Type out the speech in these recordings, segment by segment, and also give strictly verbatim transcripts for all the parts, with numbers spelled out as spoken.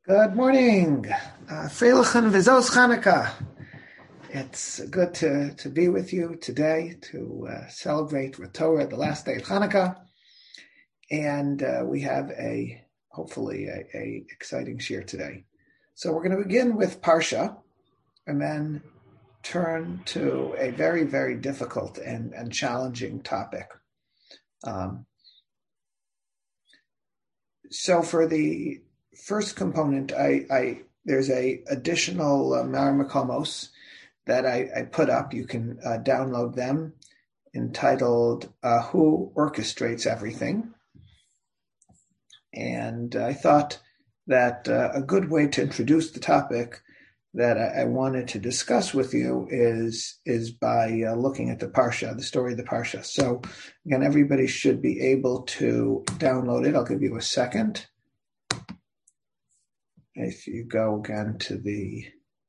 Good morning. Uh, Freilichen Vizos Chanukah. It's good to, to be with you today to uh, celebrate Torah, the last day of Hanukkah. And uh, we have a, hopefully, a, a exciting shir today. So we're going to begin with Parsha and then turn to a very, very difficult and, and challenging topic. Um, so for the first component, I, I there's a additional uh, Mar Makomos that I, I put up. You can uh, download them, entitled uh, "Who Orchestrates Everything." And I thought that uh, a good way to introduce the topic that I, I wanted to discuss with you is is by uh, looking at the Parsha, the story of the Parsha. So again, everybody should be able to download it. I'll give you a second. If you go again to the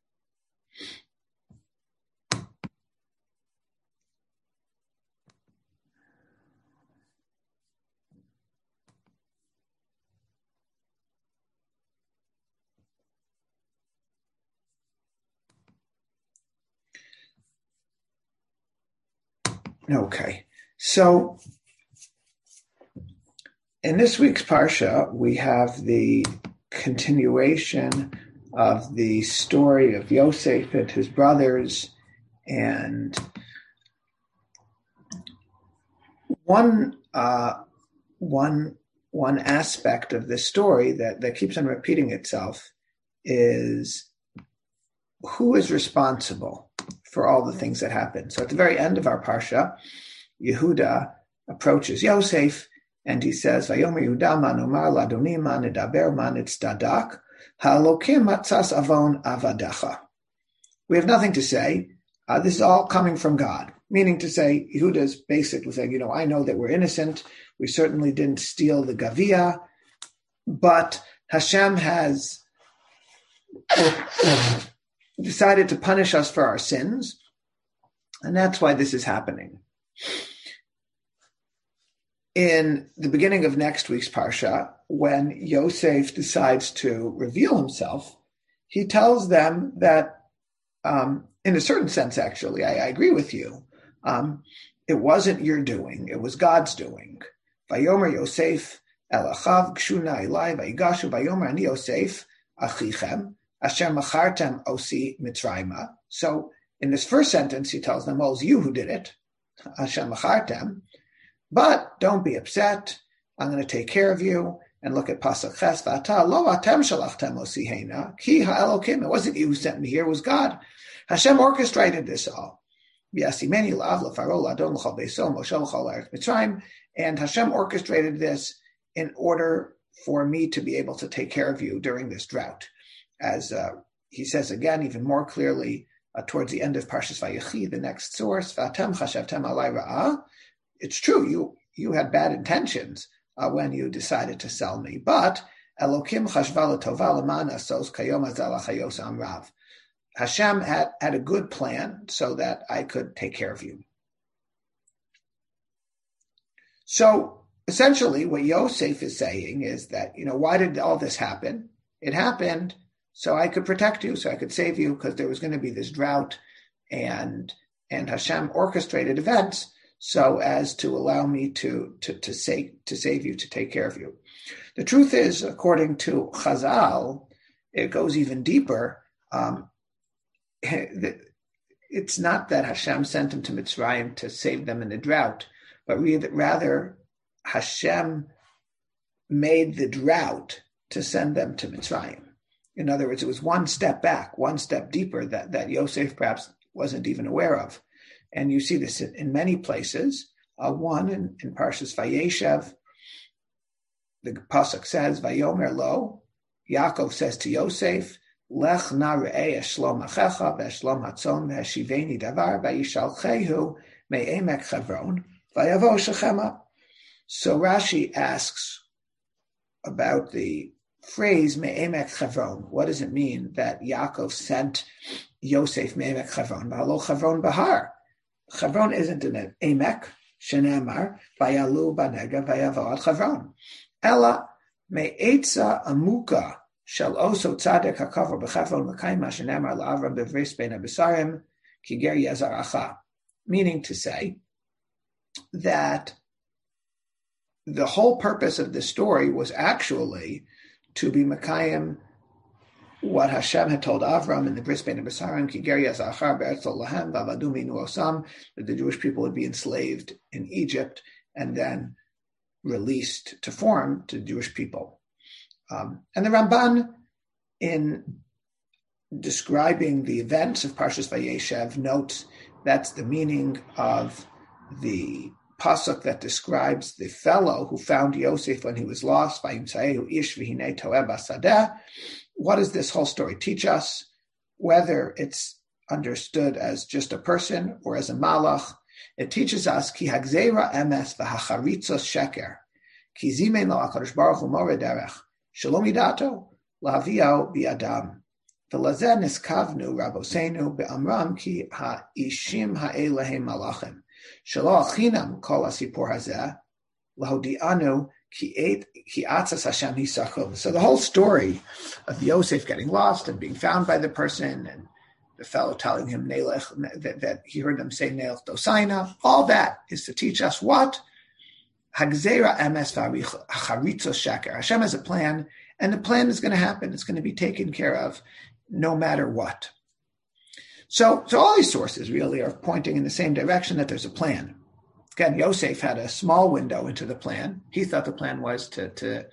Okay, so in this week's Parsha, we have the continuation of the story of Yosef and his brothers, and one uh, one one aspect of this story that, that keeps on repeating itself is who is responsible for all the things that happen. So at the very end of our Parsha, Yehuda approaches Yosef and he says, "Vayomer Yehuda man omar ladoni man edaber man itzdadak halokim matzas avon avadecha." We have nothing to say. Uh, this is all coming from God. Meaning to say, Yehuda is basically saying, you know, I know that we're innocent. We certainly didn't steal the Gavia, but Hashem has decided to punish us for our sins, and that's why this is happening. In the beginning of next week's Parsha, when Yosef decides to reveal himself, he tells them that, um, in a certain sense, actually, I, I agree with you. Um, it wasn't your doing; it was God's doing. Vayomer Yosef el achav gshuna elai vayigashu vayomer ani Yosef achichem asher machartem osi mitzrayma. So, in this first sentence, he tells them, "Well, it's you who did it, asher machartem." But don't be upset. I'm going to take care of you. And look at Pasuk Ches, V'ata lo atem shalachtem osihena ki ha'elokim. It wasn't you who sent me here; it was God. Hashem orchestrated this all. And Hashem orchestrated this in order for me to be able to take care of you during this drought. As uh, he says again, even more clearly, uh, towards the end of Parshas Vayechi, the next source, V'atem chashavtem alai ra'ah. It's true, you you had bad intentions uh, when you decided to sell me, but Elokim chashva l'tova l'man asos kayom hazal achayos amrav. Hashem had, had a good plan so that I could take care of you. So essentially what Yosef is saying is that, you know, why did all this happen? It happened so I could protect you, so I could save you, because there was going to be this drought, and and Hashem orchestrated events so as to allow me to, to, to, save, to save you, to take care of you. The truth is, according to Chazal, it goes even deeper. Um, It's not that Hashem sent him to Mitzrayim to save them in the drought, but rather Hashem made the drought to send them to Mitzrayim. In other words, it was one step back, one step deeper that, that Yosef perhaps wasn't even aware of. And you see this in, in many places. Uh, one in, in Parshas Vayeshev, the pasuk says, "Vayomer lo," Yaakov says to Yosef, "Lech na re'eh eshlom achecha ve'eshlom hatzon ve'eshiveni davar va'yishalchehu me'emek Chevron va'yavo Shechema." So Rashi asks about the phrase me'emek Chevron. What does it mean that Yaakov sent Yosef me'emek Chevron? Va'alo Chevron bahar. Chevron isn't an emek, shenemar va'yalu b'negev va'yavo ad Chevron. Ela me'etza amuka shall also tzaddik hakavar b'chevron l'kayim asher nemar la'avram b'vris bein habesarim ki ger yezer acha. Meaning to say that the whole purpose of this story was actually to be Mekayim what Hashem had told Avram in the Bris Bein HaBesarim, Ki ger yezer acha be'eretz lo lahem v'avadu minu osam, that the Jewish people would be enslaved in Egypt and then released to form to the Jewish people. Um, and the Ramban, in describing the events of Parshas Vayeshev, notes that's the meaning of the pasuk that describes the fellow who found Yosef when he was lost. Vayimtzaehu ish v'hinei toeh basadeh. What does this whole story teach us? Whether it's understood as just a person or as a malach, it teaches us ki hagzeira emes v'hacharitzos sheker ki zimein lo HaKadosh Baruch Hu more derech shalom idato lahaviyao bi'adam. V'lazeh niskavnu rabosenu be'amram ki ha'ishim ha'elehem malachim shelo achinam kol asipor hazeh lahodi'anu ki atzas Hashem hisachum. So the whole story of Yosef getting lost and being found by the person and the fellow telling him Nelech, that, that he heard them say Nelech Dosaina, all that is to teach us what? Hagzera emes v'charitzos sheker. Hashem has a plan, and the plan is going to happen. It's going to be taken care of no matter what. So, so all these sources really are pointing in the same direction, that there's a plan. Again, Yosef had a small window into the plan. He thought the plan was to, to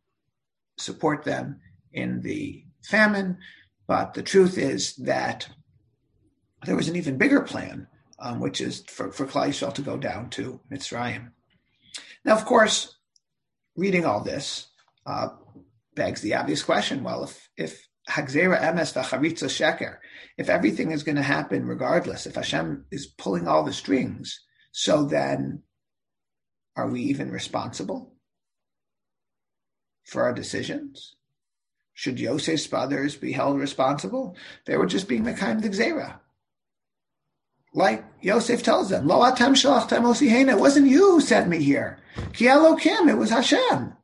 support them in the famine, but the truth is that there was an even bigger plan, um, which is for, for Klal Yisrael to go down to Mitzrayim. Now, of course, reading all this uh, begs the obvious question, well, if, if Hagzera emes v'charitzos sheker, if everything is going to happen regardless, if Hashem is pulling all the strings, so then, are we even responsible for our decisions? Should Yosef's brothers be held responsible? They were just being the kind of Gzeira. Like Yosef tells them, Lo atem shalachtem osihena, it wasn't you who sent me here. Ki Elokim, it was Hashem.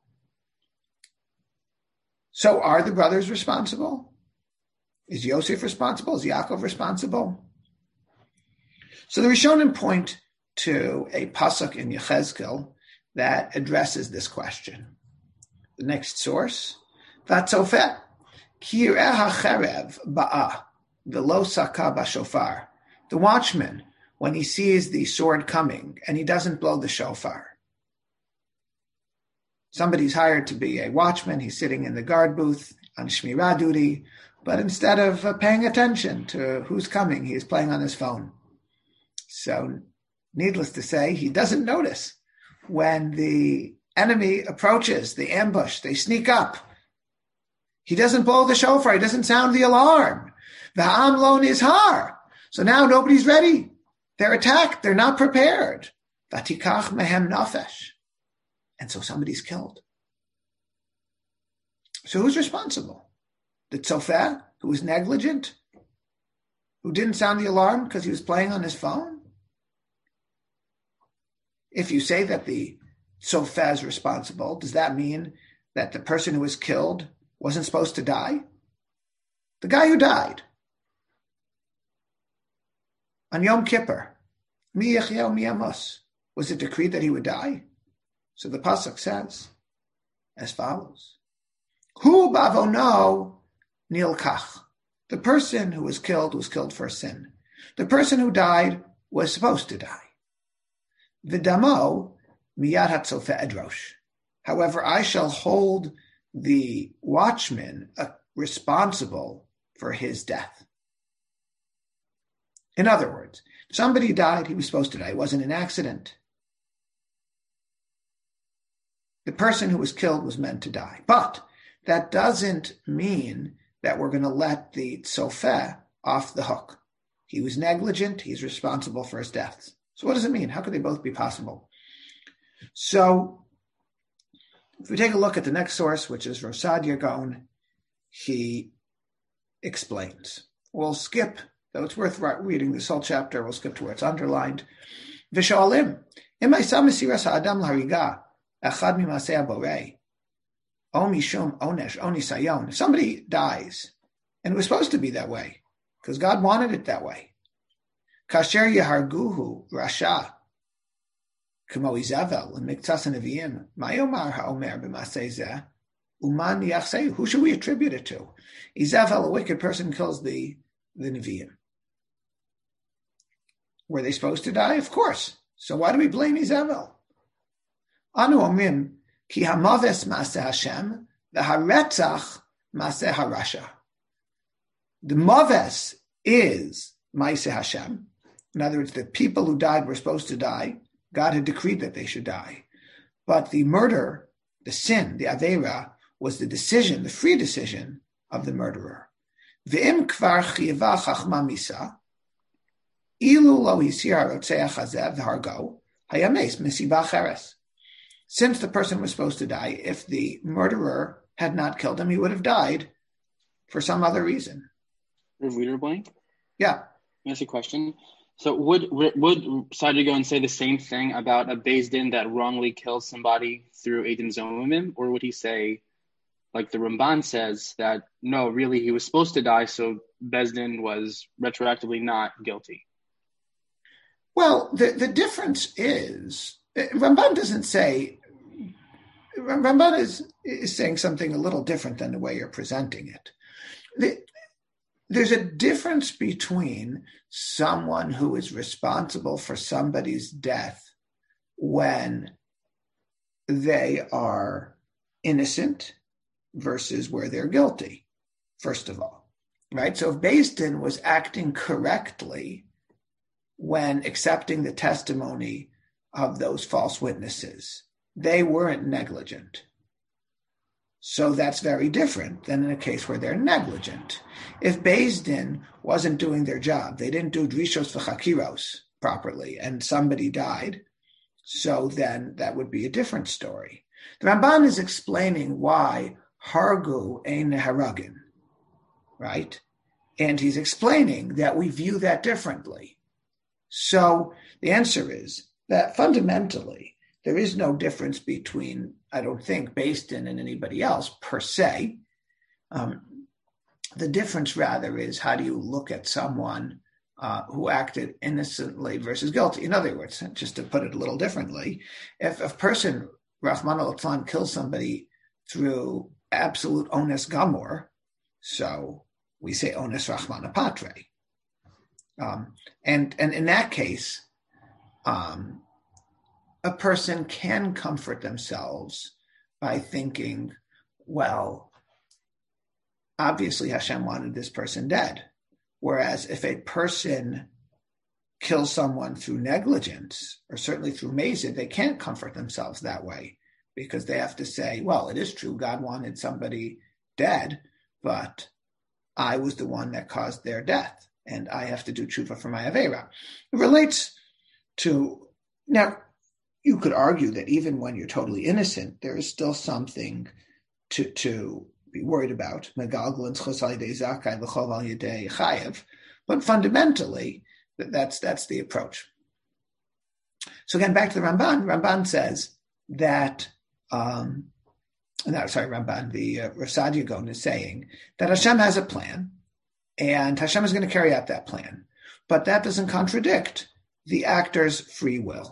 So are the brothers responsible? Is Yosef responsible? Is Yaakov responsible? So the Rishonim point to a pasuk in Yechezkel that addresses this question. The next source, Vatzofeh, ki yireh hacherev ba'ah, v'lo saka b'shofar. The watchman, when he sees the sword coming and he doesn't blow the shofar. Somebody's hired to be a watchman. He's sitting in the guard booth on shmirah duty, but instead of uh, paying attention to who's coming, he is playing on his phone. So, needless to say, he doesn't notice when the enemy approaches, the ambush, they sneak up. He doesn't blow the shofar, he doesn't sound the alarm. V'ha'am lo nizhar. So now nobody's ready. They're attacked, they're not prepared. V'tikach mehem nafesh. And so somebody's killed. So who's responsible? The tzofeh, who was negligent, who didn't sound the alarm because he was playing on his phone? If you say that the tzofeh is responsible, does that mean that the person who was killed wasn't supposed to die? The guy who died on Yom Kippur, mi yachya mi yamus, was it decreed that he would die? So the pasuk says as follows: Hu bavono nilkach. The person who was killed was killed for a sin. The person who died was supposed to die. V'damo miyad hatzofeh edrosh. However, I shall hold the watchman uh, responsible for his death. In other words, somebody died, he was supposed to die. It wasn't an accident. The person who was killed was meant to die. But that doesn't mean that we're going to let the tzofeh off the hook. He was negligent, he's responsible for his deaths. So what does it mean? How could they both be possible? So if we take a look at the next source, which is Rav Saadia Gaon, he explains. We'll skip, though it's worth reading this whole chapter, we'll skip to where it's underlined. V'shoalim, im ha'isa mesiras ha'adam l'hariga, echad mimasei haborei, Omi shum onesh oni sayon. If somebody dies, and it was supposed to be that way, because God wanted it that way. Kasher yaharguhu rasha kamo Izavel and miktas neviim. Mayomar haomer b'masei zeh uman yachseu. Who should we attribute it to? Izavel, a wicked person, kills the the neviim. Were they supposed to die? Of course. So why do we blame Izavel? Anu omrim ki hamaves maseh Hashem v'haretzach maseh harasha. The maves is Maaseh Hashem. In other words, the people who died were supposed to die. God had decreed that they should die. But the murder, the sin, the Aveira, was the decision, the free decision of the murderer. Ve'im kvar chiyeva chachma misa, ilu lo hisir harotzeach hazeh v'hargo, hayames misiba cheres. Since the person was supposed to die, if the murderer had not killed him, he would have died for some other reason. Reader blank? Yeah. That's a question. So would would Saadia go and say the same thing about a Beis Din that wrongly kills somebody through Eidim Zomimim? Or would he say, like the Ramban says, that no, really he was supposed to die, so Beis Din was retroactively not guilty? Well, the, the difference is, Ramban doesn't say, Ramban is, is saying something a little different than the way you're presenting it. The, There's a difference between someone who is responsible for somebody's death when they are innocent versus where they're guilty, first of all, right? So if Beis Din was acting correctly when accepting the testimony of those false witnesses, they weren't negligent. So that's very different than in a case where they're negligent. If Beis Din wasn't doing their job, they didn't do drishos v'chakiros properly, and somebody died, so then that would be a different story. The Ramban is explaining why hargu ein haragin, right? And he's explaining that we view that differently. So the answer is that fundamentally, there is no difference between, I don't think, Beis Din and anybody else per se. Um, the difference rather is how do you look at someone uh, who acted innocently versus guilty. In other words, just to put it a little differently, if a person, Rahman al-Atlan, kills somebody through absolute ones gamor, so we say ones Rahman apatre. Um, and, and in that case, um, a person can comfort themselves by thinking, well, obviously Hashem wanted this person dead. Whereas if a person kills someone through negligence, or certainly through mazid, they can't comfort themselves that way, because they have to say, well, it is true, God wanted somebody dead, but I was the one that caused their death, and I have to do tshuva for my aveira. It relates to, now, you could argue that even when you're totally innocent, there is still something to, to be worried about. But fundamentally, that's that's the approach. So again, back to the Ramban. Ramban says that, um, no, sorry, Ramban, the uh, Rav Saadia Gaon is saying that Hashem has a plan, and Hashem is going to carry out that plan. But that doesn't contradict the actor's free will.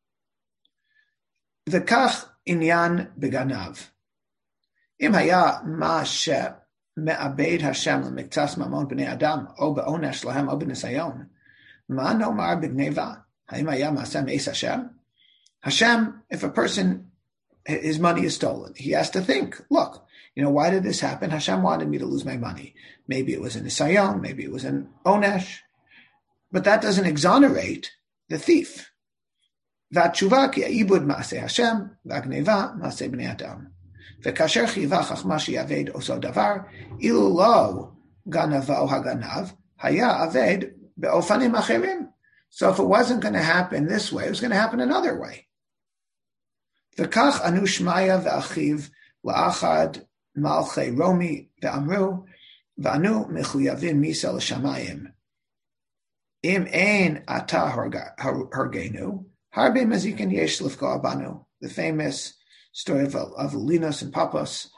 V'kach inyan beganav. Im haya ma she me'abed Hashem lemiktas mamon b'nei Adam o be'onesh lahem o b'nisayon. Ma nomar b'gneva. Haim haya ma'aseh me'es Hashem. Hashem, if a person, his money is stolen, he has to think, look, you know, why did this happen? Hashem wanted me to lose my money. Maybe it was an nisayon, maybe it was an onesh. But that doesn't exonerate the thief. והתשובה כי העיבוד מעשה השם, והגניבה מעשה בני אדם. וכאשר חייבה חכמה שיעבד עושו דבר, אילו לא גנבו הגנב, היה עבד באופנים אחרים. So if it wasn't going to happen this way, it was going to happen another way. וכך ענו שמעיה ואחיו לאחד מלכי רומי ואמרו, ואנו מחויבים מיסה לשמיים. אם אין אתה הרגנו, Harbe mazikin yesh lifko abanu, the famous story of, of Linus and Papas.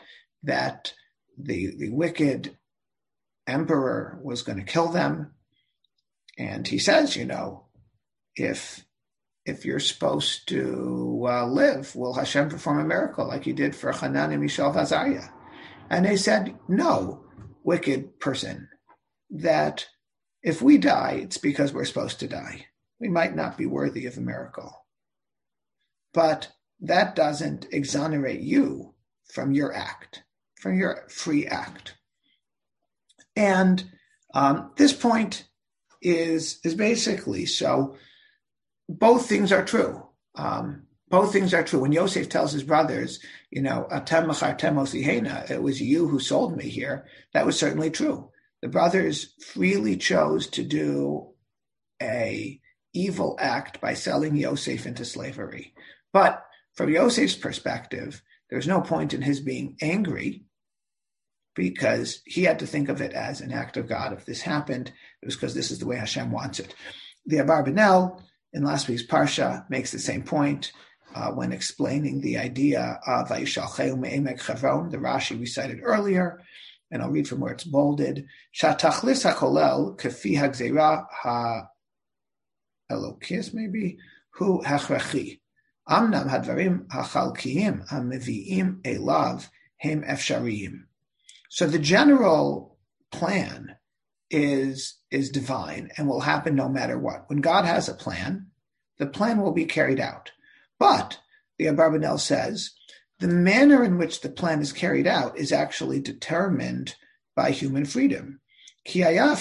that the, the wicked emperor was going to kill them. And he says, you know, if if you're supposed to uh, live, will Hashem perform a miracle like he did for Hanan, Mishael, and Azariah? And they said, no, wicked person, that if we die, it's because we're supposed to die. We might not be worthy of a miracle. But that doesn't exonerate you from your act, from your free act. And um, this point is, is basically, so both things are true. Um, both things are true. When Yosef tells his brothers, you know, Atem machartem osihena, it was you who sold me here, that was certainly true. The brothers freely chose to do a evil act by selling Yosef into slavery. But from Yosef's perspective, there's no point in his being angry, because he had to think of it as an act of God. If this happened, it was because this is the way Hashem wants it. The Abarbanel, in last week's Parsha, makes the same point uh, when explaining the idea of Vayishalcheu me'emek Chevron, the Rashi we cited earlier, and I'll read from where it's bolded. Shatachlis hakolel kefi hagzeira ha-elokis, maybe, hu hachrachi. Amnam hadvarim hachalkiyim hamevi'im elav hem efshariyim. So the general plan is, is divine and will happen no matter what. When God has a plan, the plan will be carried out. But, the Abarbanel says, the manner in which the plan is carried out is actually determined by human freedom. The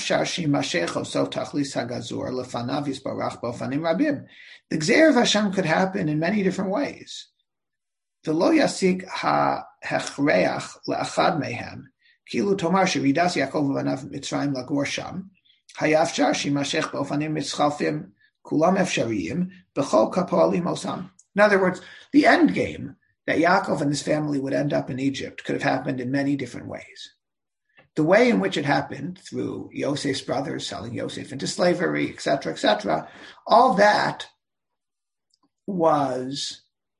Gzeir of Hashem could happen in many different ways. The lo yasik ha-hechreach le'achad mehem, kilu tomar sheridas Yaakov v'banav Mitzrayim lagor sham, hayafshar shimashech b'ofanim mitzchalfim kulam efshariyim b'chol kapoalim osam. In other words, the end game that Yaakov and his family would end up in Egypt could have happened in many different ways. The way in which it happened, through Yosef's brothers selling Yosef into slavery, et cetera, et cetera, all that was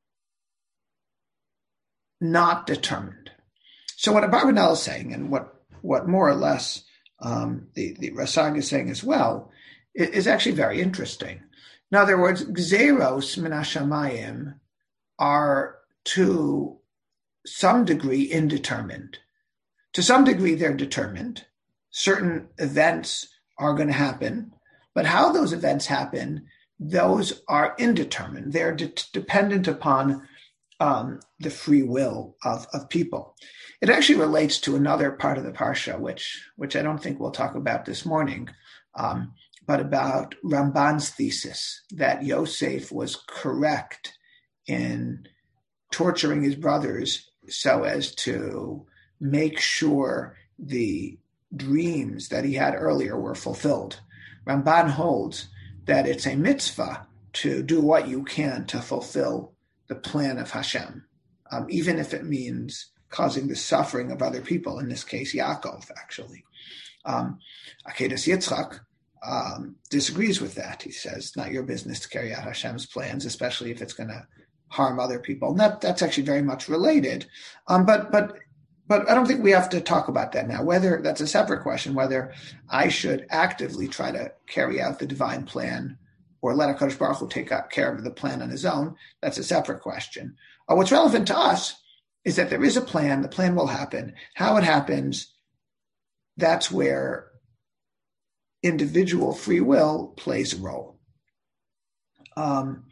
not determined. So what Abarbanel is saying, and what, what more or less um, the, the Rasag is saying as well, is, is actually very interesting. In other words, Gzeros min hashamayim are to some degree indeterminate. To some degree, they're determined. Certain events are going to happen, but how those events happen, those are indeterminate. They're de- dependent upon um, the free will of, of people. It actually relates to another part of the Parsha, which, which I don't think we'll talk about this morning, um, but about Ramban's thesis that Yosef was correct in torturing his brothers so as to make sure the dreams that he had earlier were fulfilled. Ramban holds that it's a mitzvah to do what you can to fulfill the plan of Hashem, um, even if it means causing the suffering of other people, in this case, Yaakov, actually. Um, Akedas Yitzchak um, disagrees with that. He says, it's not your business to carry out Hashem's plans, especially if it's going to harm other people. And that, that's actually very much related. Um, but but but I don't think we have to talk about that now. Whether that's a separate question, whether I should actively try to carry out the divine plan or let HaKadosh Baruch Hu take care of the plan on his own, that's a separate question. Uh, what's relevant to us is that there is a plan. The plan will happen. How it happens, that's where individual free will plays a role. Um,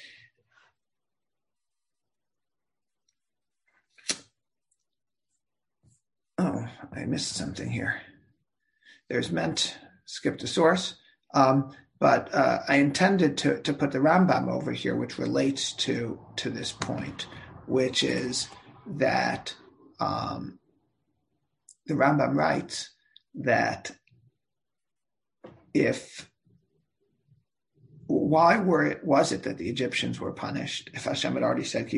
oh, I missed something here. There's meant, skipped a source, um, but uh, I intended to, to put the Rambam over here, which relates to, to this point, which is that um, the Rambam writes that if, why were it, was it that the Egyptians were punished? If Hashem had already said,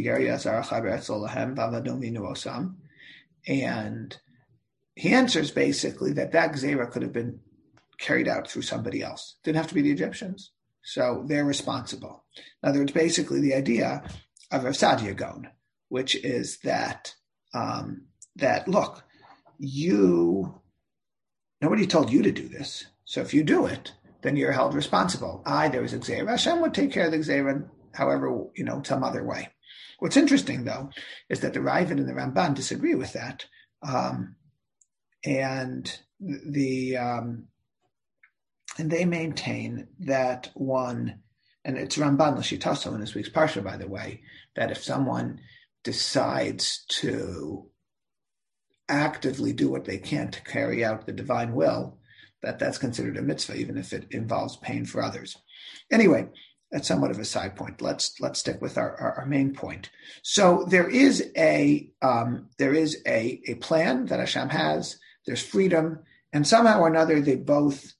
and he answers basically that that Gzeira could have been carried out through somebody else. Didn't have to be the Egyptians. So they're responsible. In other words, basically the idea of Rav Sadia Gaon, which is that um, that, look, you, nobody told you to do this. So if you do it, then you're held responsible. I, there was a Gzeira. Hashem would take care of the Gzeira, however, you know, some other way. What's interesting, though, is that the Raavad and the Ramban disagree with that. Um, and the um, and they maintain that one, and it's Ramban L'Shitaso in this week's Parsha, by the way, that if someone decides to actively do what they can to carry out the divine will, that that's considered a mitzvah, even if it involves pain for others. Anyway, that's somewhat of a side point. Let's let's stick with our, our, our main point. So there is a um, there is a, a plan that Hashem has. There's freedom, and somehow or another they both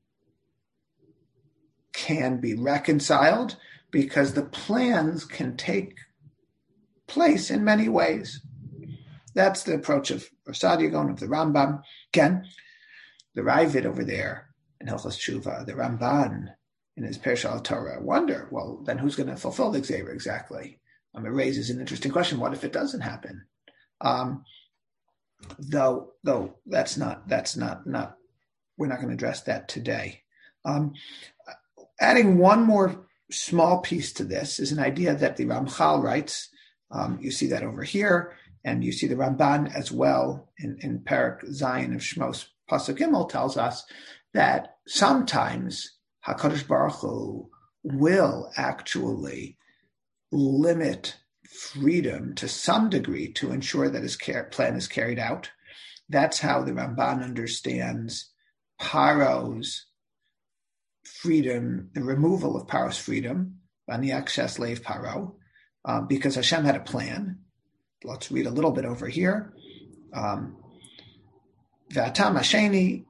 can be reconciled because the plans can take place in many ways. That's the approach of Saadia Gaon, of the Rambam. Again, the Raavad over there in Hilchos Tshuva, the Ramban in his Perush al Torah wonder, well, then who's going to fulfill the Gzeira exactly? Um, it raises an interesting question. What if it doesn't happen? Um, though, though that's not, that's not, not, we're not going to address that today. Um, adding one more small piece to this is an idea that the Ramchal writes. Um, you see that over here, and you see the Ramban as well in, in Parak Zayin of Shmos. Pasuk Gimel tells us that sometimes HaKadosh Baruch Hu will actually limit freedom to some degree to ensure that his plan is carried out. That's how the Ramban understands Paro's freedom, the removal of Paro's freedom, Vaniach Sheslev Paro, uh, because Hashem had a plan. Let's read a little bit over here. Um, V'atam Hasheni,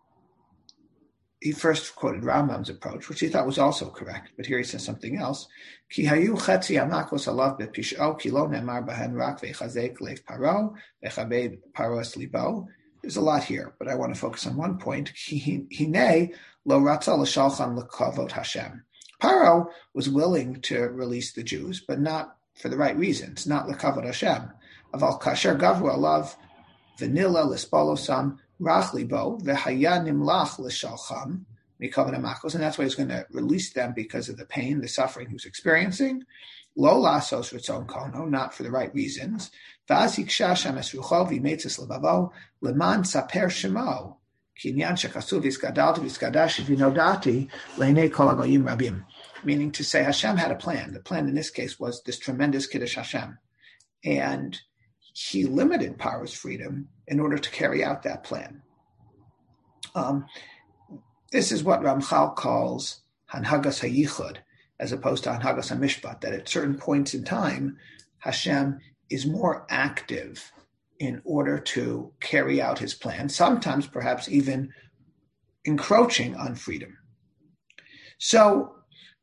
he first quoted Rambam's approach, which he thought was also correct, but here he says something else. Ki hayu chetzi amakos alav bepish'o ki lo nemar bahen rak ve'chazek lev paro ve'chabed paros libo. There's a lot here, but I want to focus on one point. Ki hinei lo ratza l'shalchan l'kavod Hashem. Paro was willing to release the Jews, but not for the right reasons, not l'kavod Hashem. Aval kasher gavru alav v'nila l'spolosam Rach libo v'haya nimlach l'shalcham mikavan amakos, and that's why he's going to release them because of the pain, the suffering he was experiencing. Lo lasos ritzon kono, not for the right reasons. V'az yiksha shem esrucho v'yimetzes lebavo leman saper shemo kinyan shechasuv v'izgadalti v'izgadash v'nodati le'nei kol hagoyim rabim. Meaning to say Hashem had a plan. The plan in this case was this tremendous Kiddush Hashem, and he limited Paro's freedom in order to carry out that plan. Um, this is what Ramchal calls Hanhagas HaYichud, as opposed to Hanhagas HaMishpat, that at certain points in time, Hashem is more active in order to carry out his plan, sometimes perhaps even encroaching on freedom. So,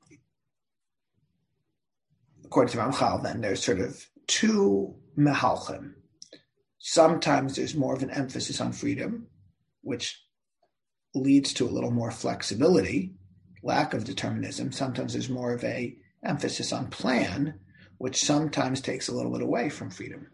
according to Ramchal, then, there's sort of two mehalchim. Sometimes there's more of an emphasis on freedom, which leads to a little more flexibility, lack of determinism. Sometimes there's more of a emphasis on plan, which sometimes takes a little bit away from freedom.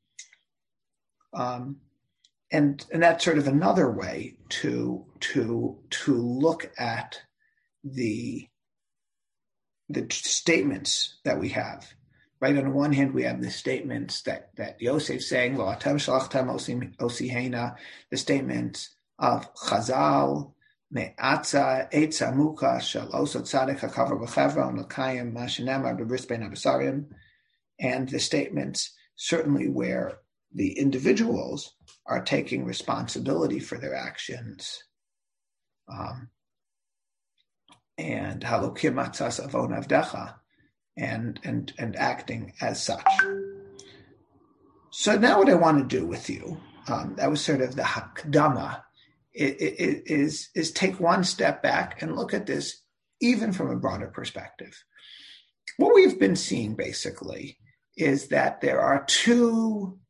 Um, and and that's sort of another way to to to look at the the statements that we have. Right, on the one hand, we have the statements that, that Yosef saying, Lo atem shalachtem osihena, the statements of Chazal, Me'atza, Eitza Muka, Shal Osot Tzadek HaKavar B'Chevron, L'Kayim, Mashenemar, B'Bris Ben Abasarim, and the statements certainly where the individuals are taking responsibility for their actions. Um, and Halokim Atzas Avon Avdecha, And, and and acting as such. So now what I want to do with you, um, that was sort of the hakdama, is, is take one step back and look at this even from a broader perspective. What we've been seeing basically is that there are two,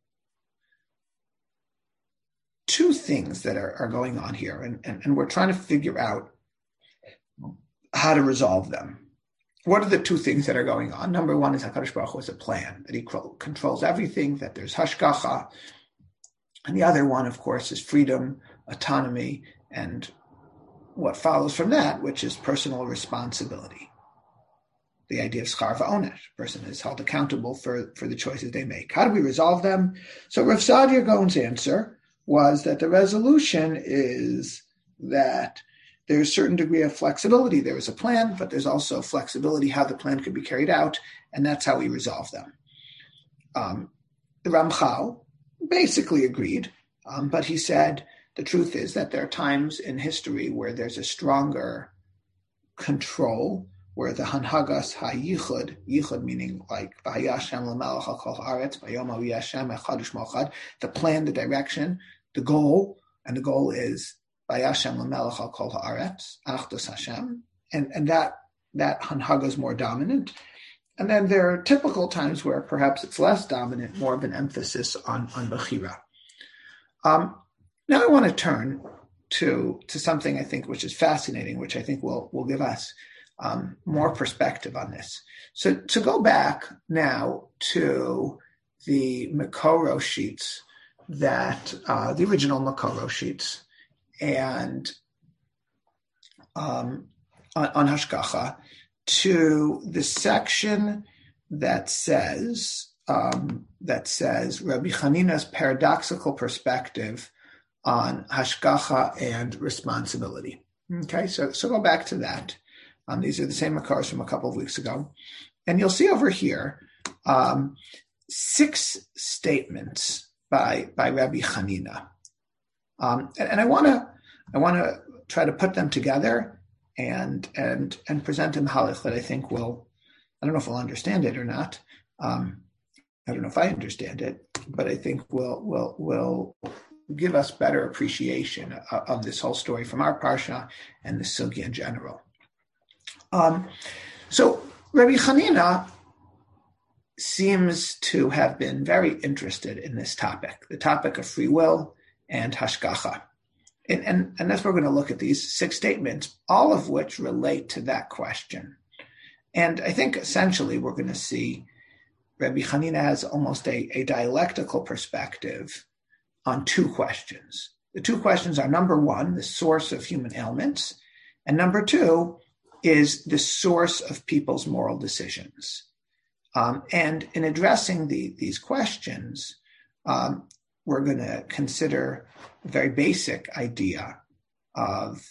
two things that are, are going on here, and, and, and we're trying to figure out how to resolve them. What are the two things that are going on? Number one is HaKadosh Baruch Hu has a plan, that he controls everything, that there's hashgacha. And the other one, of course, is freedom, autonomy, and what follows from that, which is personal responsibility. The idea of schar va'onesh. A person is held accountable for, for the choices they make. How do we resolve them? So Rav Saadia Gaon's answer was that the resolution is that there's a certain degree of flexibility. There is a plan, but there's also flexibility how the plan could be carried out, and that's how we resolve them. Um, the Ramchal basically agreed, um, but he said the truth is that there are times in history where there's a stronger control, where the Hanhagas HaYichud, Yichud meaning like V'hayashem l'melech ha'kol ha'aretz, V'yom ha'yashem echad u'shmo, the plan, the direction, the goal, and the goal is V'hayashem l'melech ha'kol ha'aretz, Achdus Hashem, and and that that Hanhaga is more dominant. And then there are typical times where perhaps it's less dominant, more of an emphasis on, on Bechira. Um, now I want to turn to, to something I think which is fascinating, which I think will, will give us um, more perspective on this. So to go back now to the Makoro sheets, that uh, the original Makoro sheets, and um, on, on Hashgacha, to the section that says um, that says Rabbi Chanina's paradoxical perspective on hashgacha and responsibility. Okay, so so go back to that. Um, these are the same makars from a couple of weeks ago, and you'll see over here um, six statements by by Rabbi Chanina, um, and, and I want to I want to try to put them together and and and present a mahalach that I think will, I don't know if we'll understand it or not. Um, I don't know if I understand it, but I think will will will give us better appreciation of, of this whole story from our parsha and the sugya in general. Um, so Rabbi Chanina seems to have been very interested in this topic, the topic of free will and hashgacha. And, and, and that's where we're going to look at these six statements, all of which relate to that question. And I think essentially we're going to see Rabbi Chanina has almost a, a dialectical perspective on two questions. The two questions are, number one, the source of human ailments, and number two is the source of people's moral decisions. Um, and in addressing the, these questions, um, we're going to consider a very basic idea of,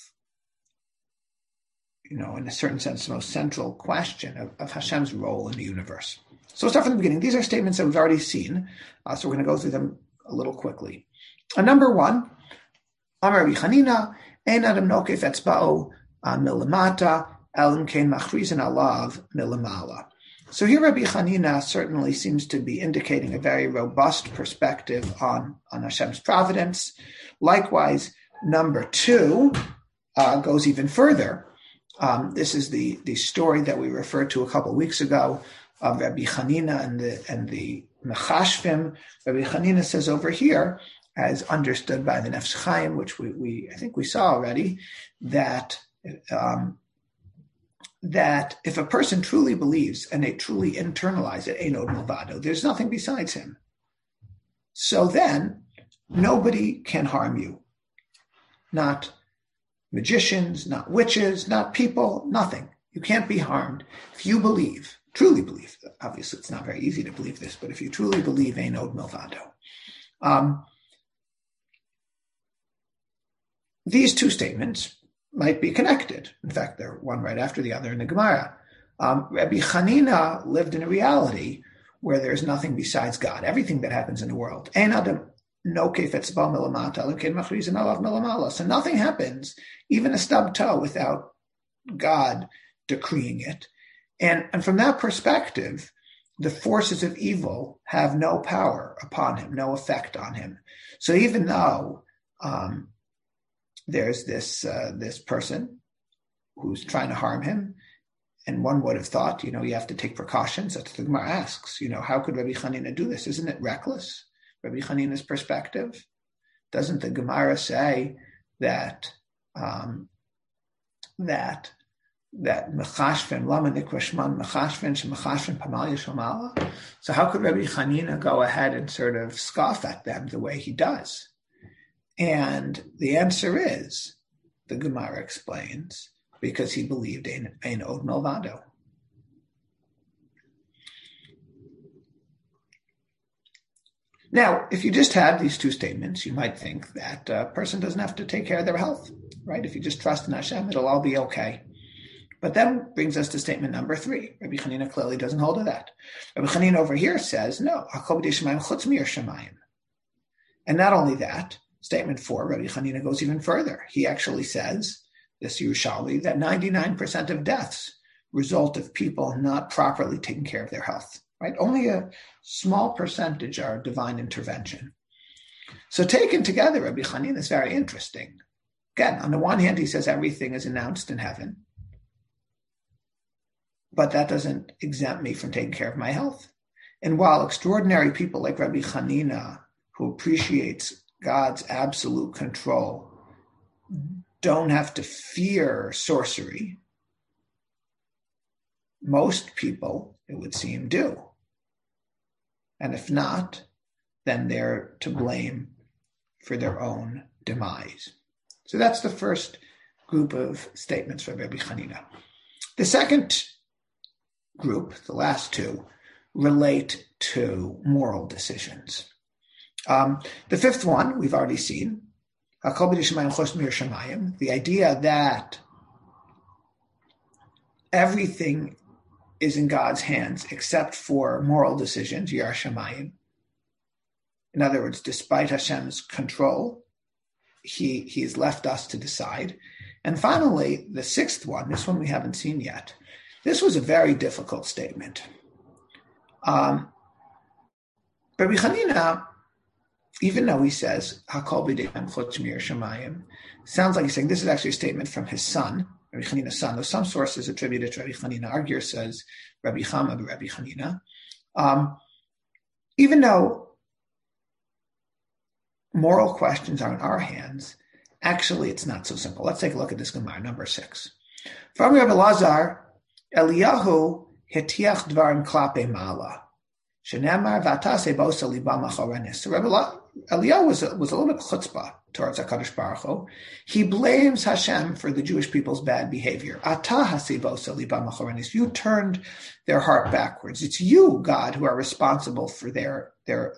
you know, in a certain sense, the most central question of, of Hashem's role in the universe. So we'll start from the beginning. These are statements that we've already seen, uh, so we're going to go through them a little quickly. Uh, number one, Amar Rabbi Chanina, Ein adam nokef etzba'o milamata, elim kein machrizin alav milamala. So here Rabbi Chanina certainly seems to be indicating a very robust perspective on, on Hashem's providence. Likewise, number two uh, goes even further. Um, this is the, the story that we referred to a couple of weeks ago of Rabbi Chanina and the and the Mechashvim. Rabbi Chanina says over here, as understood by the Nefesh Chaim, which we, we I think we saw already, that um, that if a person truly believes and they truly internalize it, Ein Od Milvado, there's nothing besides him. So then, nobody can harm you. Not magicians, not witches, not people, nothing. You can't be harmed if you believe, truly believe. Obviously, it's not very easy to believe this, but if you truly believe Ein Od Milvado. Um, these two statements might be connected. In fact, they're one right after the other in the Gemara. Um, Rabbi Chanina lived in a reality where there's nothing besides God. Everything that happens in the world. Ein adam nokef etzba'o milamata, elim kein machrizin alav milamala. So nothing happens, even a stub toe, without God decreeing it. And, and from that perspective, the forces of evil have no power upon him, no effect on him. So even though um, there's this uh, this person who's trying to harm him, and one would have thought, you know, you have to take precautions. That's what the Gemara asks. You know, how could Rabbi Chanina do this? Isn't it reckless? Rabbi Chanina's perspective? Doesn't the Gemara say that um, that that mechashven lama nikrashman mechashven shemechashven pamal yishamala. So how could Rabbi Chanina go ahead and sort of scoff at them the way he does? And the answer is, the Gemara explains, because he believed in ein od milvado. Now, if you just had these two statements, you might think that a person doesn't have to take care of their health, right? If you just trust in Hashem, it'll all be okay. But that brings us to statement number three. Rabbi Chanina clearly doesn't hold to that. Rabbi Chanina over here says, no, hakol b'dei shemayim chutz mir shemayim. And not only that, statement four, Rabbi Chanina goes even further. He actually says, this Yerushalmi, that ninety-nine percent of deaths result of people not properly taking care of their health. Right? Only a small percentage are divine intervention. So taken together, Rabbi Chanina is very interesting. Again, on the one hand, he says everything is announced in heaven, but that doesn't exempt me from taking care of my health. And while extraordinary people like Rabbi Chanina, who appreciates God's absolute control, don't have to fear sorcery, most people, it would seem, do. And if not, then they're to blame for their own demise. So that's the first group of statements from Rabbi Chanina. The second group, the last two, relate to moral decisions. Um, the fifth one, we've already seen, the idea that everything is in God's hands except for moral decisions, Yar Shamayim. In other words, despite Hashem's control, he, he has left us to decide. And finally, the sixth one, this one we haven't seen yet. This was a very difficult statement. Um, Rabbi Chanina, even though he says, Hakol b'dei chutz mir shamayim, sounds like he's saying this is actually a statement from his son, Rabbi Chanina's son, though some sources attribute it to Rabbi Chanina. Argyr says Rabbi Chama but Rabbi Chanina. Um, even though moral questions are in our hands, actually it's not so simple. Let's take a look at this Gemara, number six. From Rabbi Lazar, Eliyahu hitiach dvarim klape mala. Shenemar v'atase bosa liba machorenis. So Rabbi Eliyahu was a, was a little bit chutzpah towards HaKadosh Baruch Hu. He blames Hashem for the Jewish people's bad behavior. Ata hasibosa liba machorenis. You turned their heart backwards. It's you, God, who are responsible for their, their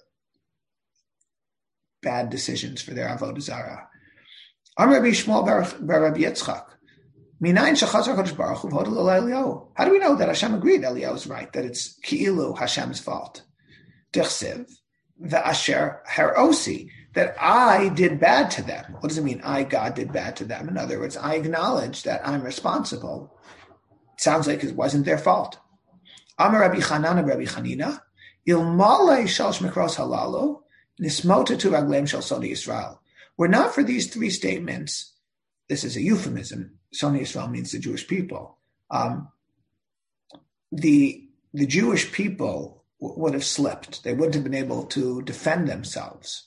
bad decisions, for their avodah zarah. Am Rabbi Shmuel bar Rabbi Yitzchak. How do we know that Hashem agreed Eliyahu was right, that it's ki'ilu Hashem's fault? Tichsiv, v'asher harosi, that I did bad to them. What does it mean, I, God, did bad to them? In other words, I acknowledge that I'm responsible. It sounds like it wasn't their fault. Amar Rabbi Chanana Rabbi Chanina, ilmalei shal shmikros halalu, nismota tu ragleim shel sodi Yisrael. Were not for these three statements, this is a euphemism, Soni Yisrael means the Jewish people. Um, the the Jewish people w- would have slipped. They wouldn't have been able to defend themselves.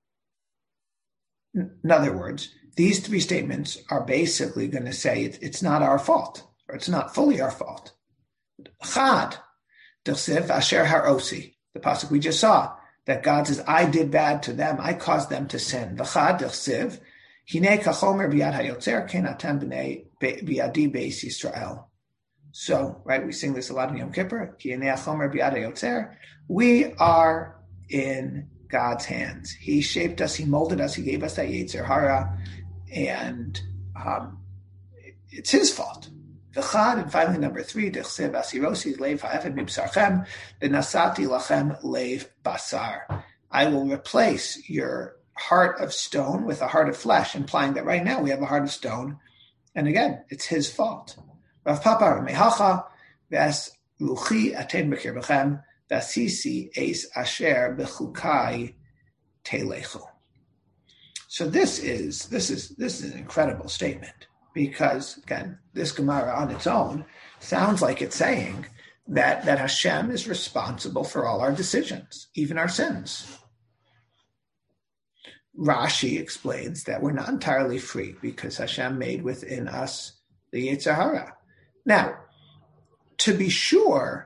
In other words, these three statements are basically going to say it, it's not our fault, or it's not fully our fault. Chad, D'chsiv asher harosi, the pasuk we just saw, that God says, I did bad to them, I caused them to sin. V'chad, D'chsiv, Hine kachomer biyad hayotzer ken atem b'nei biyadi beis Yisrael. So, right, we sing this a lot in Yom Kippur. Hine kachomer biyad hayotzer. We are in God's hands. He shaped us, He molded us, He gave us that Yetzer Hara, and um, it's His fault. V'chad, and finally number three, D'chsev asirosi leiv ha'evet mibsarchem v'nasati lachem leiv basar. I will replace your heart of stone with a heart of flesh, implying that right now we have a heart of stone. And again, it's His fault. Rav Papa Mehacha Ves Ruchi Aten B'Kirbechem Vasisi Eis Asher B'Chukai Telechu. So this is this is this is an incredible statement, because again, this Gemara on its own sounds like it's saying that that Hashem is responsible for all our decisions, even our sins. Rashi explains that we're not entirely free because Hashem made within us the Yetzer Hara. Now, to be sure,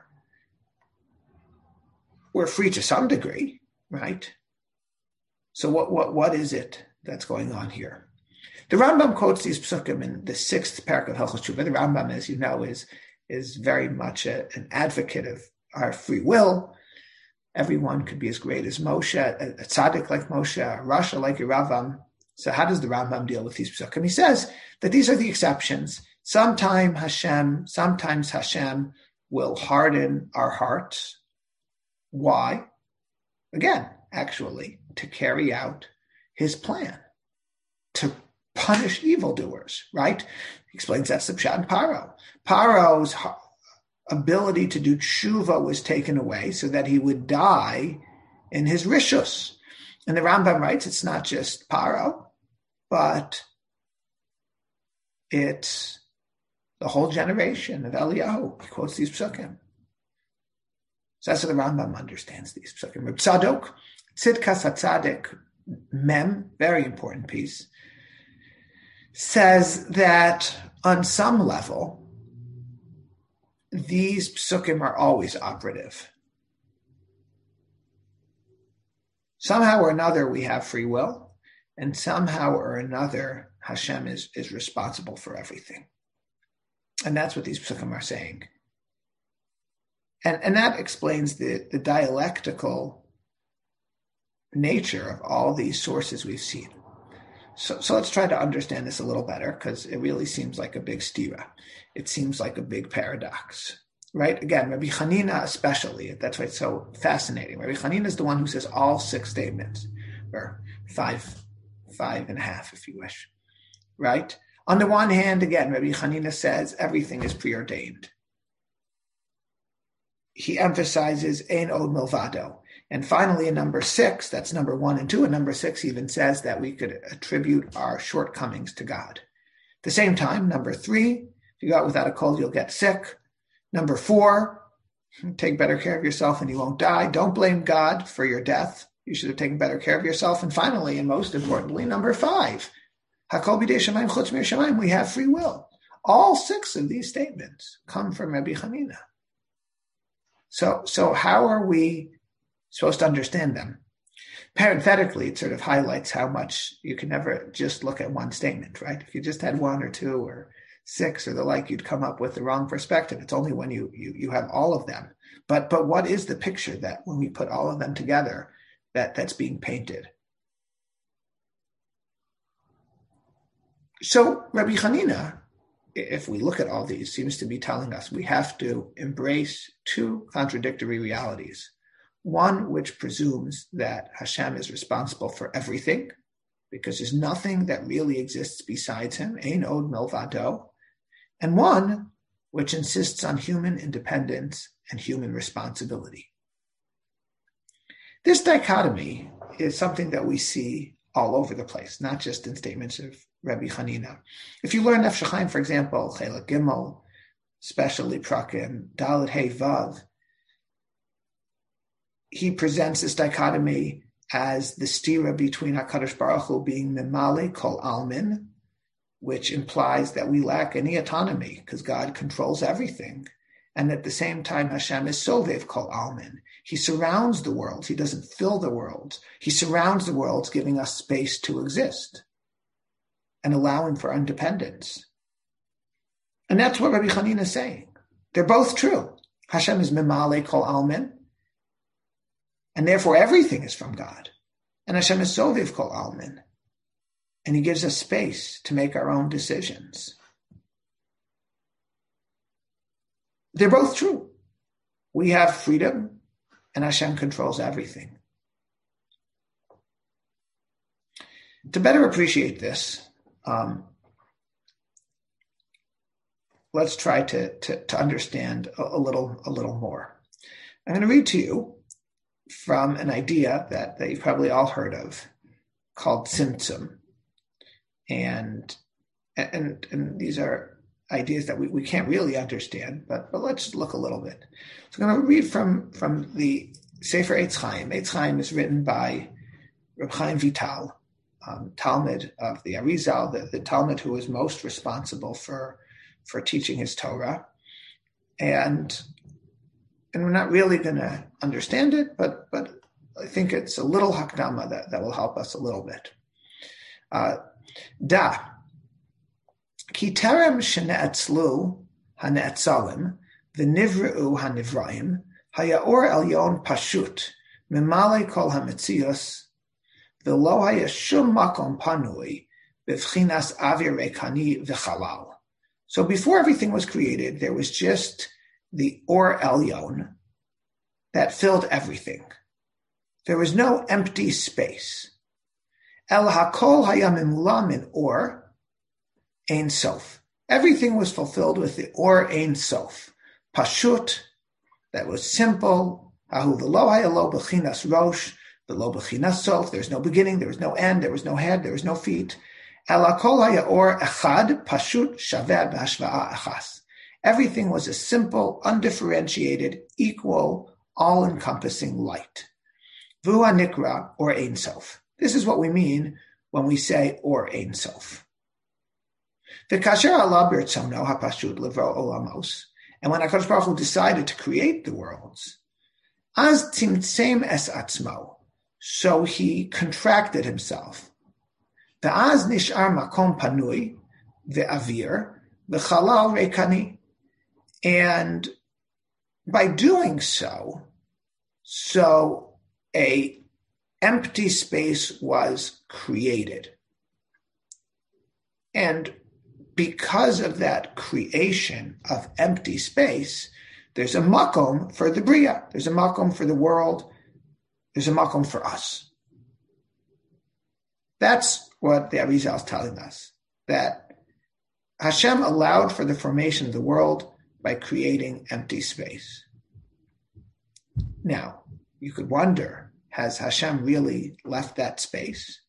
we're free to some degree, right? So what what what is it that's going on here? The Rambam quotes these psukim in the sixth parak of Hilchos Tshuva. The Rambam, as you know, is is very much a, an advocate of our free will. Everyone could be as great as Moshe, a, a tzaddik like Moshe, a rasha like Yeravam. So how does the Rambam deal with these psukim? He says that these are the exceptions. Sometimes Hashem, sometimes Hashem will harden our hearts. Why? Again, actually, to carry out his plan, to punish evildoers, right? He explains that's the pshat in Paro. Paro's ability to do tshuva was taken away so that he would die in his rishus. And the Rambam writes it's not just Paro, but it's the whole generation of Eliyahu. He quotes these psukim. So that's how the Rambam understands these psukim. Reb Tzadok, Tzidkas HaTzadik, Mem, very important piece, says that on some level, these psukim are always operative. Somehow or another, we have free will, and somehow or another, Hashem is, is responsible for everything. And that's what these psukim are saying. And, and that explains the, the dialectical nature of all these sources we've seen. So, so let's try to understand this a little better, because it really seems like a big stira. It seems like a big paradox, right? Again, Rabbi Chanina especially, that's why it's so fascinating. Rabbi Chanina is the one who says all six statements, or five, five and a half, if you wish, right? On the one hand, again, Rabbi Chanina says everything is preordained. He emphasizes ein od milvado. And finally, in number six, that's number one and two, and number six even says that we could attribute our shortcomings to God. At the same time, number three, if you go out without a cold, you'll get sick. Number four, take better care of yourself and you won't die. Don't blame God for your death. You should have taken better care of yourself. And finally, and most importantly, number five, hakol b'dei shamayim chutz mir shamayim, we have free will. All six of these statements come from Rabbi Chanina. So, so how are we supposed to understand them? Parenthetically, it sort of highlights how much you can never just look at one statement, right? If you just had one or two or six or the like, you'd come up with the wrong perspective. It's only when you you you have all of them. But but what is the picture that when we put all of them together, that, that's being painted? So Rabbi Chanina, if we look at all these, seems to be telling us we have to embrace two contradictory realities. One which presumes that Hashem is responsible for everything, because there's nothing that really exists besides him, ein od milvado. And one which insists on human independence and human responsibility. This dichotomy is something that we see all over the place, not just in statements of Rabbi Chanina. If you learn Nefesh HaChaim, for example, Chelek Gimel, especially Prakim, Dalet Hey Vav, he presents this dichotomy as the stira between HaKadosh Baruch Hu being Memale Kol Almin, which implies that we lack any autonomy because God controls everything. And at the same time, Hashem is Sovev Kol Almin. He surrounds the world. He doesn't fill the world. He surrounds the world, giving us space to exist and allowing for independence. And that's what Rabbi Chanina is saying. They're both true. Hashem is Memale Kol Almin, and therefore everything is from God. And Hashem is Sovev Kol Almin, and he gives us space to make our own decisions. They're both true. We have freedom, and Hashem controls everything. To better appreciate this, um, let's try to, to, to understand a, a little a little more. I'm going to read to you from an idea that, that you've probably all heard of called Tzimtzum. And, and, and these are ideas that we, we can't really understand, but, but let's look a little bit. So I'm going to read from, from the Sefer Eitz Chaim. Eitz Chaim is written by Reb Chaim Vital, um, Talmud of the Arizal, the, the Talmud who was most responsible for, for teaching his Torah. And and we're not really going to understand it, but but I think it's a little hakdama that, that will help us a little bit. Uh, da. Ki terem shene'etzlu hane'etzalim v'nivreu hanivraim hayaor elyon pashut memale kol hametzius v'lo haya shum makom panui b'vchinas avir rekani v'chalal. So before everything was created, there was just the Or Elyon that filled everything. There was no empty space. El hakol haya mimula min Or Ein Sof. Everything was fulfilled with the Or Ein Sof. Pashut, that was simple. Ahu v'lo haya lo b'chinas rosh, v'lo b'chinas sof. There was no beginning, there was no end, there was no head, there was no feet. El hakol haya Or echad, pashut shaver b'hashva'a achas. Everything was a simple, undifferentiated, equal, all-encompassing light. V'hu hanikra Or Ein Sof. This is what we mean when we say Or Ein Sof. V'kasher Allah b'rtzono hapashut livro olamos. And when HaKadosh Baruch Hu decided to create the worlds, az tzimtzem es atzmo, so he contracted himself. V'az nishar makom panui ve'avir v'chalal rekani. And by doing so, so a empty space was created. And because of that creation of empty space, there's a makom for the bria. There's a makom for the world. There's a makom for us. That's what the Arizal is telling us, that Hashem allowed for the formation of the world by creating empty space. Now, you could wonder, has Hashem really left that space?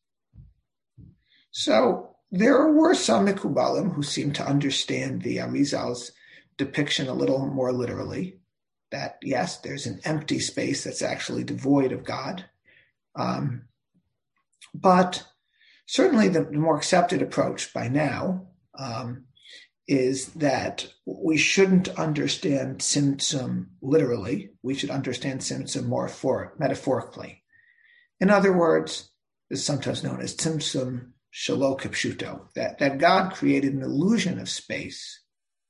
So there were some Mikubalim who seemed to understand the Arizal's depiction a little more literally, that yes, there's an empty space that's actually devoid of God. Um, but certainly the, the more accepted approach by now um, is that we shouldn't understand Tzimtzum literally. We should understand Tzimtzum more for, metaphorically. In other words, this is sometimes known as Tzimtzum Shelo Kipshuto, that, that God created an illusion of space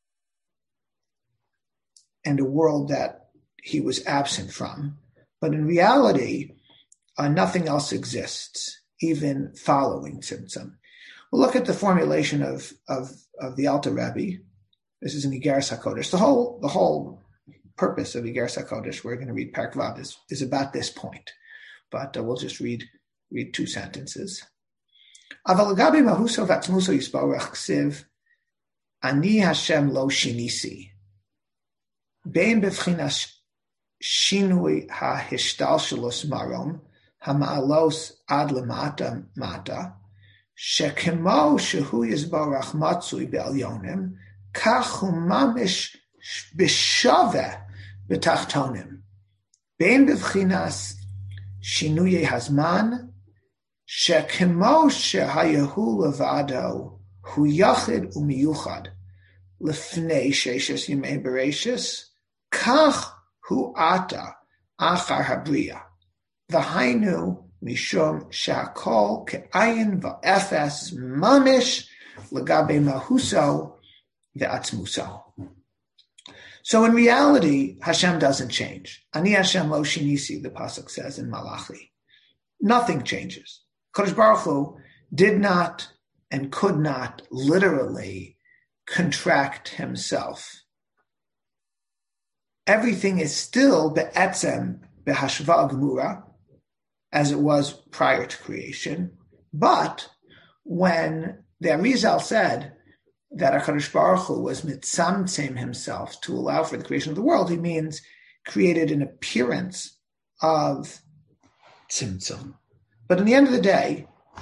and a world that he was absent from. But in reality, uh, nothing else exists, even following Tzimtzum. We'll look at the formulation of, of, of the Alter Rebbe. This is in Igeres HaKodesh. The whole, the whole purpose of Igeres HaKodesh, we're going to read Perek Vav, is, is about this point. But uh, we'll just read, read two sentences. Aval gabi mahuso v'atzmuso yisbarach ksiv, ani Hashem lo shinisi. Bein bevchinas shinui ha-hishtalshalos marom, ha-ma'alos ad lemata mata, shekemo shehu yisbarach matzui be'elyonim, kach hu mamish b'shaveh b'tachtonim. Bein bevchinas shinui hazman, shekemo shehayahu levado hu yachid umiyuchad lefnei sheishes yimei bereishis kach hu ata achar habriya v'hainu mishum she'akol ke'ayin v'efes mamish legabe mahuso ve'atzmuso. So in reality, Hashem doesn't change. Ani Hashem lo shinisi, the pasuk says in Malachi. Nothing changes. Kadosh Baruch Hu did not and could not literally contract himself. Everything is still be'etzem behashva gemura, as it was prior to creation. But when the Arizal said that HaKadosh Baruch Hu was mitzamtzem himself to allow for the creation of the world, he means created an appearance of tzimtzum. But in the end of the day,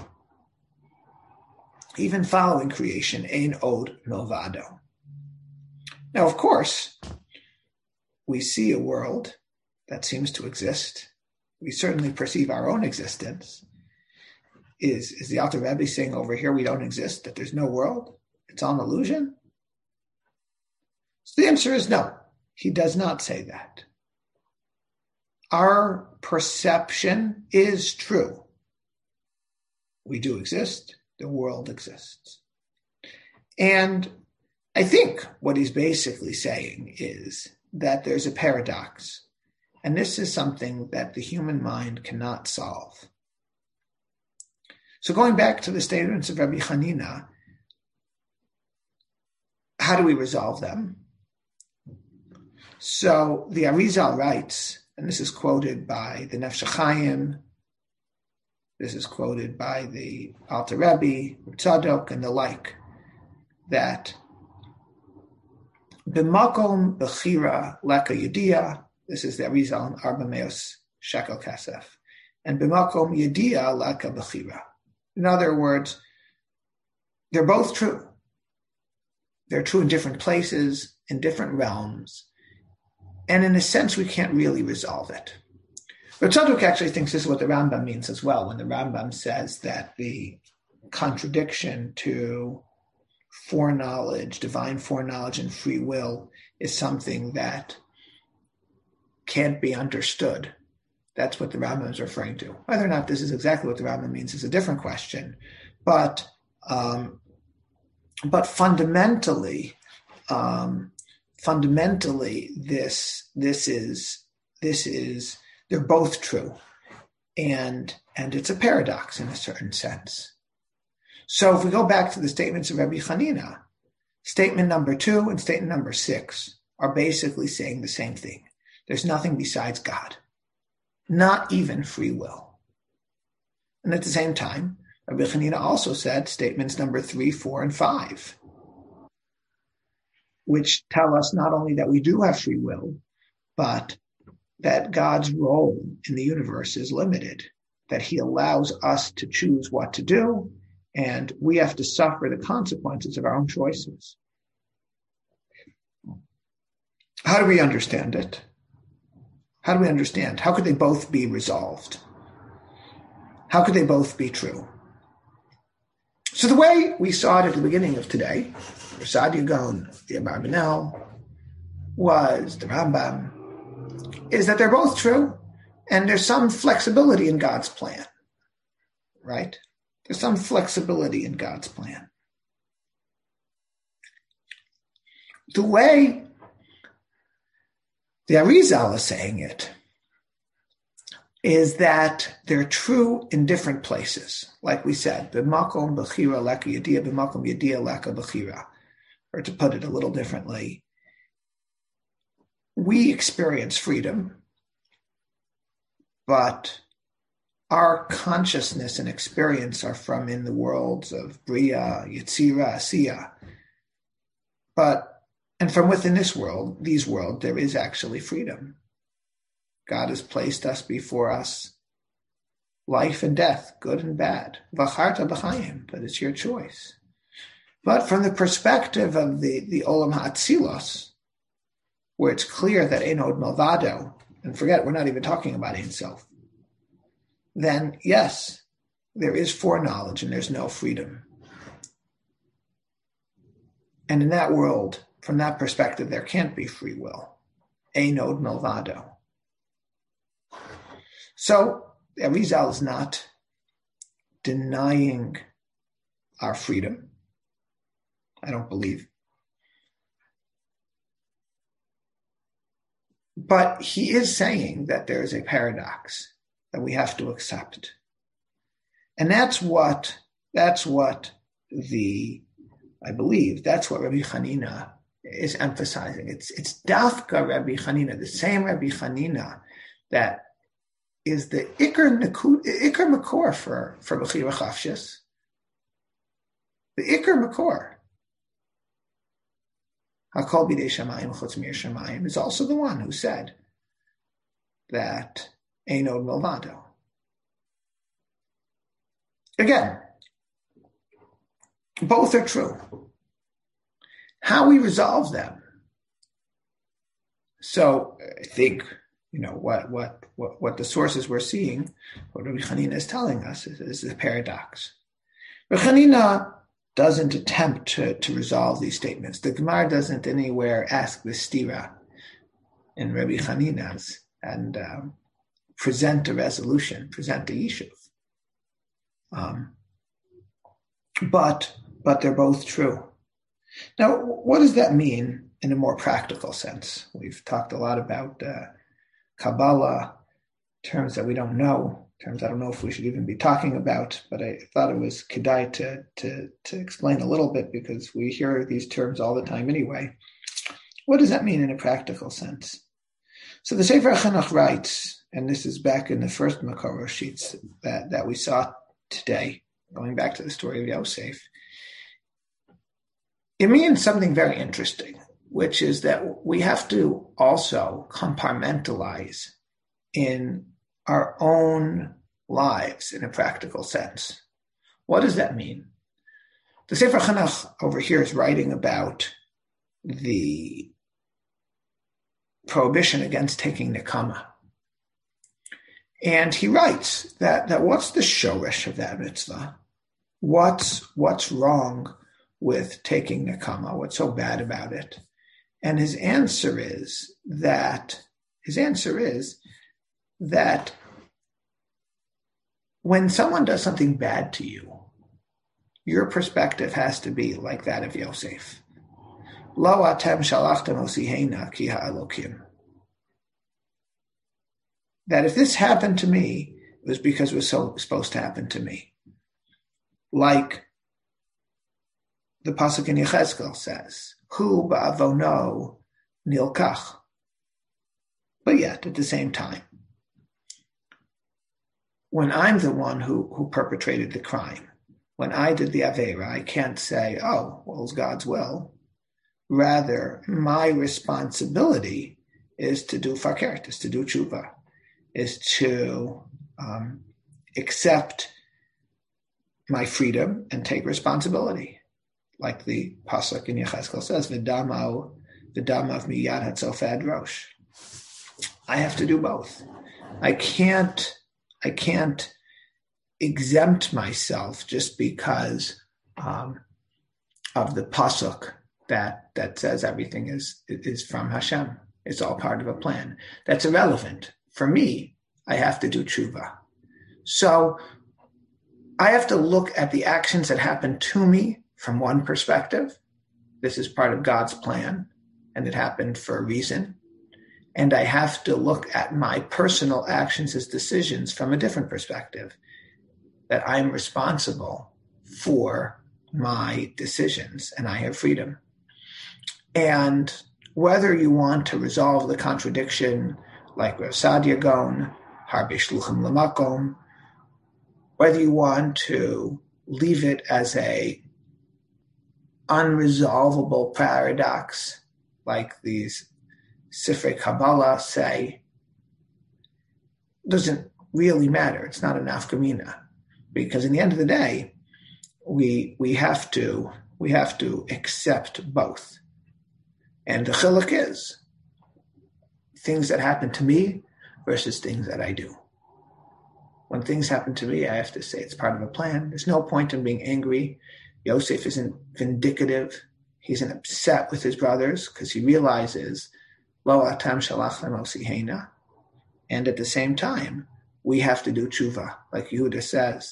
even following creation, ein od milvado. Now, of course, we see a world that seems to exist. We certainly perceive our own existence. Is, is the Alter Rebbe saying over here we don't exist, that there's no world? It's all an illusion? The answer is no, he does not say that. Our perception is true. We do exist. The world exists. And I think what he's basically saying is that there's a paradox. And this is something that the human mind cannot solve. So going back to the statements of Rabbi Hanina, how do we resolve them? So the Arizal writes, and this is quoted by the Nefesh HaChaim, this is quoted by the Alter Rebbe, Tzadok, and the like, that b'makom b'chira leka yediyah, this is the Arizal in Arba Meos Shekel Kasef, and b'makom yediyah leka b'chira. In other words, they're both true. They're true in different places, in different realms, and in a sense, we can't really resolve it. But Tzadok actually thinks this is what the Rambam means as well, when the Rambam says that the contradiction to foreknowledge, divine foreknowledge and free will is something that can't be understood. That's what the Rambam is referring to. Whether or not this is exactly what the Rambam means is a different question. But um, but fundamentally, um, fundamentally, this this is this is they're both true, and and it's a paradox in a certain sense. So if we go back to the statements of Rabbi Hanina, statement number two and statement number six are basically saying the same thing. There's nothing besides God, not even free will. And at the same time, Rabbi Hanina also said statements number three, four, and five, which tell us not only that we do have free will, but that God's role in the universe is limited, that he allows us to choose what to do, and we have to suffer the consequences of our own choices. How do we understand it? How do we understand? How could they both be resolved? How could they both be true? So the way we saw it at the beginning of today, Saadia Gaon, the Abarbanel, was the Rambam, is that they're both true, and there's some flexibility in God's plan, right? There's some flexibility in God's plan. The way the Arizal is saying it is that they're true in different places. Like we said, b'makom b'chira leka yediyah, b'makom yediyah leka b'chira. Or to put it a little differently, we experience freedom, but our consciousness and experience are from in the worlds of Bria, Yetzira, Asiya. But, and from within this world, these worlds, there is actually freedom. God has placed us before us, life and death, good and bad. V'charta b'chayim, but it's your choice. But from the perspective of the, the Olam HaAtzilos, where it's clear that Ein Od Milvado, and forget, we're not even talking about Ein Sof, then yes, there is foreknowledge and there's no freedom. And in that world, from that perspective, there can't be free will. Ein Od Milvado. So Arizal is not denying our freedom. I don't believe. But he is saying that there is a paradox that we have to accept. And that's what, that's what the, I believe, that's what Rabbi Hanina is emphasizing. It's, it's Dafka Rabbi Hanina, the same Rabbi Hanina that is the Iker Iker Makor for, for Bechira Chafshis. The Iker Makor. HaKol Bidei Shamayim Chutz Mir Shamayim is also the one who said that Ein Od Milvado. Again, both are true. How we resolve them. So I think, you know, what what what, what the sources we're seeing, what Rabbi Hanina is telling us is, is a paradox. Rabbi Hanina doesn't attempt to, to resolve these statements. The Gemara doesn't anywhere ask the stira in Rabbi Chanina's and um, present a resolution, present a yishuv. Um, but but they're both true. Now, what does that mean in a more practical sense? We've talked a lot about uh, Kabbalah, terms that we don't know, terms I don't know if we should even be talking about, but I thought it was kedai to, to, to explain a little bit because we hear these terms all the time anyway. What does that mean in a practical sense? So the Sefer HaChinuch writes, and this is back in the first Makor sheets that, that we saw today, going back to the story of Yosef, it means something very interesting, which is that we have to also compartmentalize in our own lives in a practical sense. What does that mean? The Sefer HaChinuch over here is writing about the prohibition against taking nekama. And he writes that, that what's the shoresh of that mitzvah? What's, what's wrong with taking nekama? What's so bad about it? And his answer is that, his answer is that when someone does something bad to you, your perspective has to be like that of Yosef. Lo atem shalachtem osiheina ki ha'elokim. That if this happened to me, it was because it was so supposed to happen to me. Like the pasuk in Yechezkel says, Hu ba'avono nilkach. But yet, at the same time, when I'm the one who, who perpetrated the crime, when I did the Aveira, I can't say, oh, well, it's God's will. Rather, my responsibility is to do fakert, is to do tshuva, is to um, accept my freedom and take responsibility. Like the pasuk in Yechezkel says, V'damav v'damav miyad hatzofad rosh. I have to do both. I can't, I can't exempt myself just because um, of the pasuk that that says everything is is from Hashem. It's all part of a plan. That's irrelevant. For me, I have to do tshuva. So I have to look at the actions that happen to me from one perspective. This is part of God's plan, and it happened for a reason. And I have to look at my personal actions as decisions from a different perspective, that I'm responsible for my decisions and I have freedom. And whether you want to resolve the contradiction like Rav Sadia Gaon, Harbe Shluchim Lamakom, whether you want to leave it as a unresolvable paradox like these Sifrei Kabbalah say, doesn't really matter. It's not an nafkamina, because in the end of the day, we we have to we have to accept both. And the chiluk is things that happen to me versus things that I do. When things happen to me, I have to say it's part of a plan. There's no point in being angry. Yosef isn't vindicative. He's upset with his brothers because he realizes Lo atam shalachtem osiheina. And at the same time, we have to do tshuva. Like Yehuda says,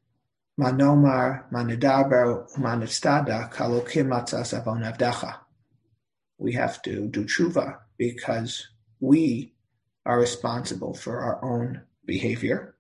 Manomar, manidaber, manitztada, kalokim matzas avon avdecha. We have to do tshuva because we are responsible for our own behavior.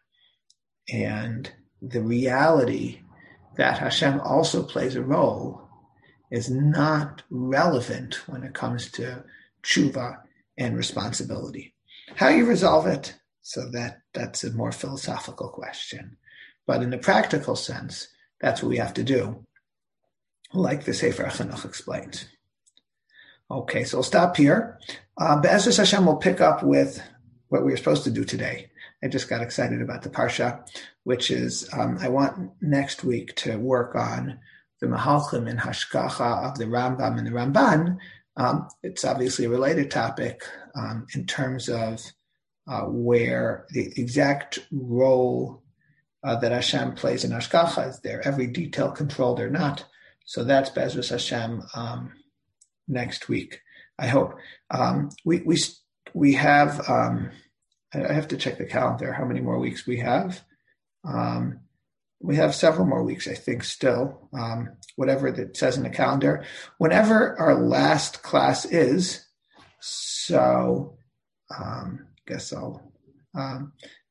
And the reality that Hashem also plays a role is not relevant when it comes to tshuva and responsibility. How you resolve it, so that, that's a more philosophical question. But in the practical sense, that's what we have to do, like the Sefer HaChinuch explains. Okay, so we'll stop here. Uh, Be'ezus Hashem will pick up with what we were supposed to do today. I just got excited about the Parsha, which is, um, I want next week to work on the Mahalchim and Hashgacha of the Rambam and the Ramban. Um, it's obviously a related topic um, in terms of uh, where the exact role uh, that Hashem plays in Hashgacha. Is there every detail controlled or not? So that's Be'ezus Hashem um, next week, I hope. Um, we we we have. Um, I have to check the calendar. How many more weeks we have? Um, we have several more weeks, I think. Still, um, whatever that says in the calendar. Whenever our last class is, so um, I guess I'll. Um,